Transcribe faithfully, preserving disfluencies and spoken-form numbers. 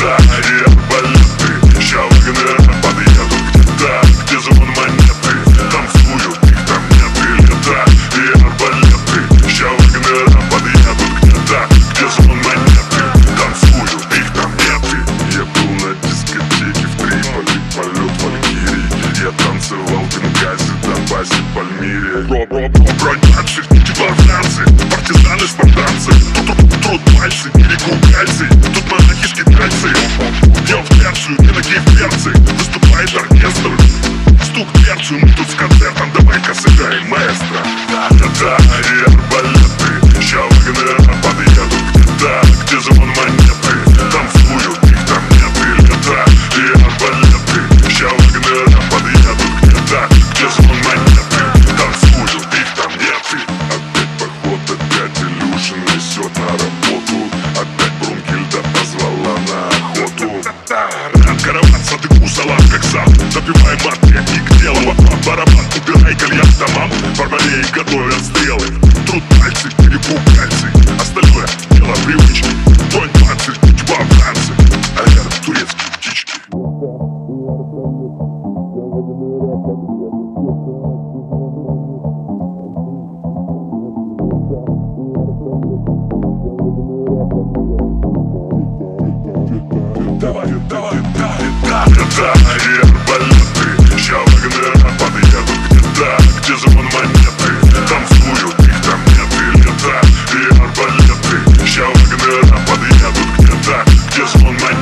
города и арбалеты. Ща вагонера подъедут где-то, где звон монеты. Танцуют, их там нет, и лета и арбалеты. Ща вагонера подъедут где-то, где звон монеты. Танцуют, их там нет. Я был на дискотеке в Триполи, полет валькирий. Я танцевал в Бенгази, Донбассе, Пальмире. Бронятся, типа афганцы, партизаны, спартанцы. Тут пальцы, берегу кальций, тут монахишки тальцы. Дел в Перцию, не ноги в перцы. Выступает оркестр, стук перцию. Мы тут с концертом, давай-ка сыграем маэстро. Да-да-да, и арбалеты. Ща вагонера подъедут где-то, где звон монеты. Танцуют, их там нет, и лета и арбалеты. Ща вагонера подъедут где-то, где звон монеты. Танцуют, их там нет. Опять поход, опять Илюшин несет на работу. Опять Брунгильда позвала на охоту. Караван, садыку, салат, как сам. Допиваем матки и к делу. Барабан, убирай кальян к домам. Барбарей готовят стрелы. Труд пальцы, берегу кальций. Остальное дело привычки. Тронь панцирь, типа афганцы. А рядом турецкие птички. Давай, давай, давай, да, да, и арбалеты. Ща вагонера подъедут где-то, где звон монеты. Танцуют, их там нет, и лета и арбалеты. Ща вагонера подъедут где-то, где звон монеты.